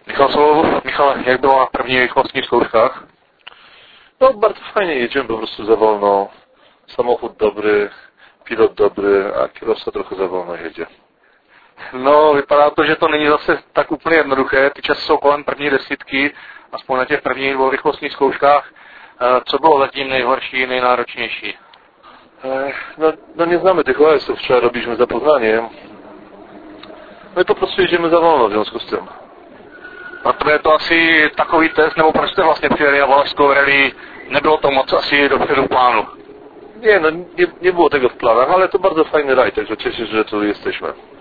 Michał, jak było na prvních rychlostních zkouškách? No bardzo fajnie, jedziemy po prostu za wolno. Samochód dobry, pilot dobry, a kierowca trochę za wolno jedzie. No, vypadá to, že to není zase tak úplně jednoduché. Ty časy jsou kolem první desítky, aspoň na těch prvních dvou rychlostních zkouškách. Co bylo zatím nejhorší, nejnáročnější? No nie znamy tych OS-ów, wczoraj robiliśmy zapoznanie. No i po prostu jedziemy za wolno w związku z tym. Proto je to asi takový test, nebo proč jste vlastně přijeli na Valašskou rally, nebylo to moc asi dopředu v plánu? Nie, no nie było tego w planach, ale to bardzo fajny rajd, także cieszę się, że tu jesteśmy.